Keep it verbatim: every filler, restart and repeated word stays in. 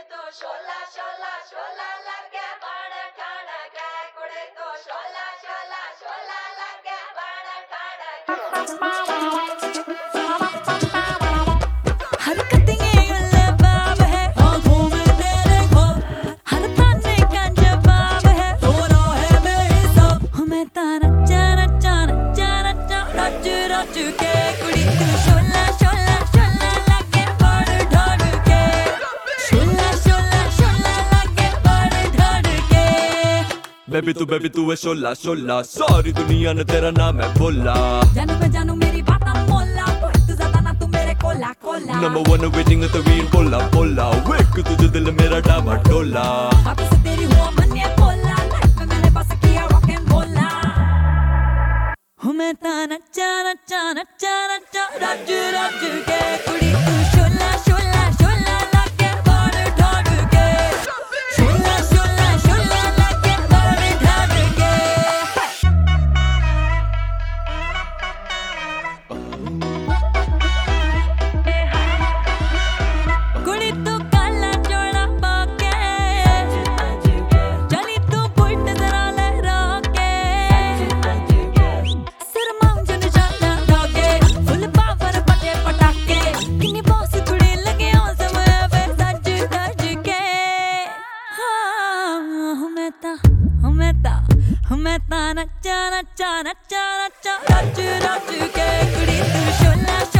तू शोला शोला शोला लगे बड़ ठाड़ के कुड़ी तू शोला शोला शोला लगे बड़ ठाड़ बेबी तू बेबी तू है शोला शोला, सारी दुनिया ने तेरा नाम है बोला। जानू मैं जानू मेरी बात मोला, तो तू ज्यादा ना तू मेरे कोला कोला। नंबर वन वेटिंग तो वीर बोला बोला, वेक तुझे दिल मेरा डामा डोला। बातों से तेरी हुआ मन ये बोला, लाइफ में मैंने बस किया रॉक एंड बोला। हूँ मैं ता नच्चा नच्चा नच्चा नच्चा रज रज के कुड़ी तू शोला शोला शोला लगे बड़ ठाड़ के। शोला शोला शोला लगे बड़ ठाड़ के। कुड़ी तू काला जोड़ा पाके, चली तू पुट जरा लहरा के। सरमाऊं जो निशाना धागे, फुल पावर बटे पटाके। किन्नी बॉस कुड़ी लगे औसम वे सज धज के। हाँ हूँ मैं ता हूँ मैं ता हूँ मैं ता नच्चा नच्चा नच्चा नच्चा रज रज के कुड़ी तू शोला